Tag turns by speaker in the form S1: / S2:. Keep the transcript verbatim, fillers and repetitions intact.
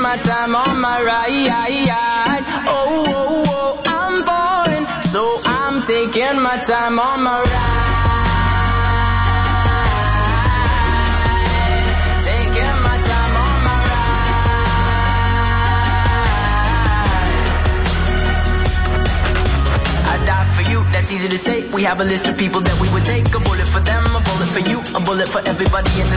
S1: my time on my ride. Oh, oh, oh, I'm falling, so I'm taking my time on my ride. Taking my time on my ride. I die for you, that's easy to say. We have a list of people that we would take. A bullet for them, a bullet for you, a bullet for everybody in the